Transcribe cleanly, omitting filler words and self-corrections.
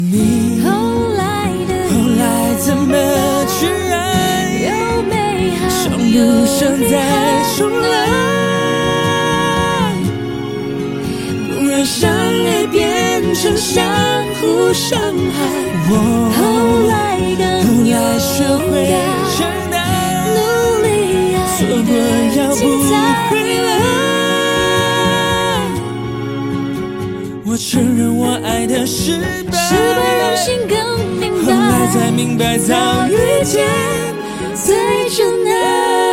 你后来怎么去爱， 有美好想不想再重来，不让相爱变成相互伤害。 后来更有学会承担， 努力爱错过要不回来。我承认我爱的失败， 让心更明后来白， 才明白早遇见最真爱。